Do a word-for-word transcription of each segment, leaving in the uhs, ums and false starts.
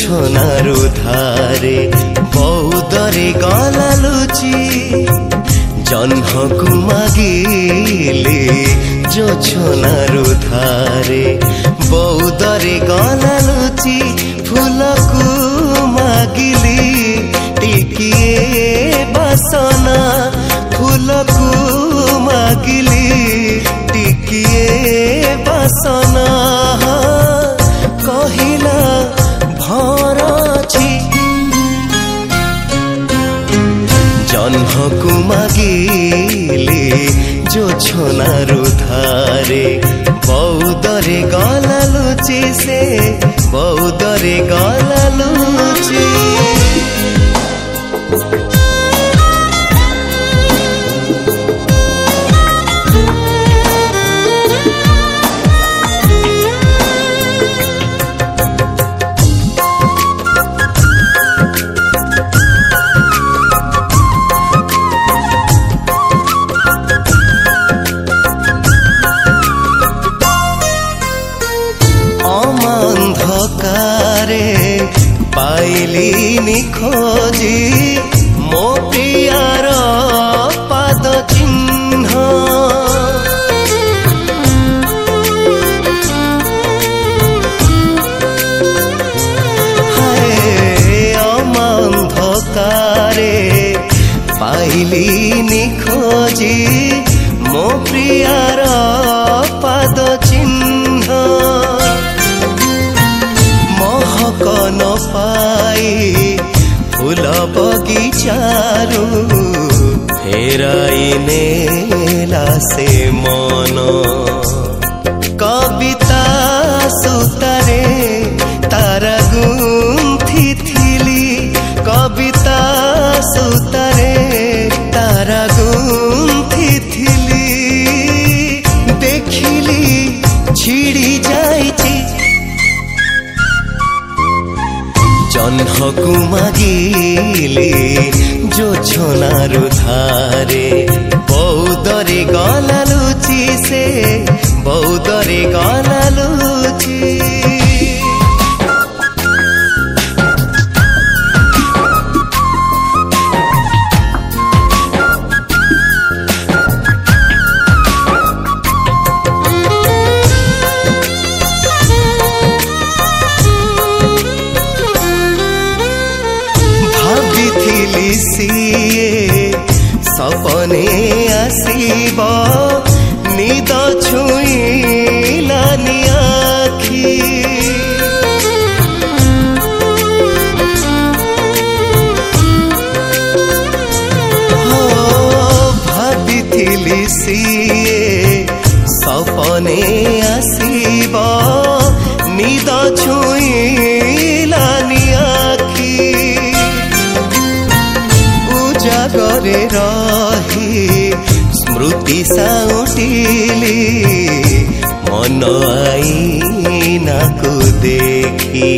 ଛନାରୁ ଧାରେ ବଉଦରେ ଗଲା ଲୁଚି ଜହ୍ନକୁ ମାଗିଲି ଯୋ ଛନାରୁ ଧାରେ ବଉଦରେ ଗଲା ଲୁଚି ଫୁଲକୁ ମାଗିଲି ଟିକିଏ ବାସନା ଫୁଲକୁ ମାଗିଲି ଟିକିଏ ବାସନା କହିଲା ଭରଛି ଜହ୍ନକୁ ମାଗିଲି ଯୋ ଛନାରୁ ଧାରେ ବଉଦରେ ଗଲା ଲୁଚି ସେ ବଉଦରେ ଗଲା ଲୁଚି पाइलिनी खोजी मो प्रियार पाद चिन्ह हाय अमान्धकारे पाइलिनी खोजी मो प्रियार पाद चिन्ह महकन पाई फूल बगीचारू फेराई नेला से मन कविता सुतारे तारा गुंथी थिली कविता सुतारे तारा गुंथी थिली देखिली छिड़ी जाइची जह्नକୁ मागिली जो छनारू धारे बौदरे गला लुचि से बौदरे गला लुचि सपने आसीब निद छुईलानी आखि हो भाबिथिली सिए सपने आसीब निद छुईलानी आखि उजागरे रही स्मृति साउटिली मन आईना को देखी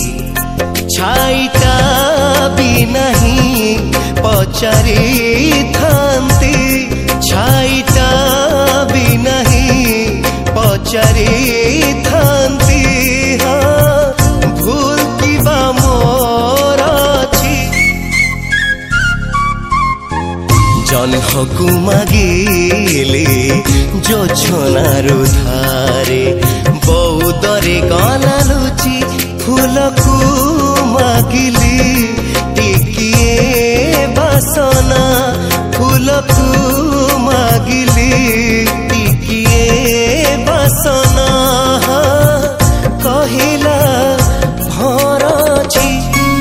छाईटा भी नहीं पचारी थांती छाईटा भी नहीं पचारी थांती हाँ भूल की बा मोर अछि जह्नକୁ मागिली जो छनारू धारे बौदरे गला लुचि फूलକୁ मागिली टिकिए बासना फूलକୁ मागिली टिकिए बासना कहिला भरछि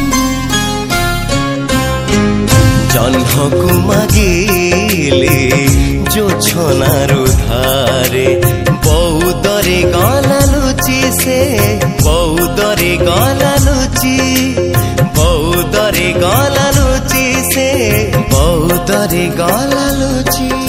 जह्नକୁ मागिली जो छनारू धारे बौदरे गला लुचि से बौदरे गला लुचि बौदरे गला लुचि से बौदरे गला लुचि।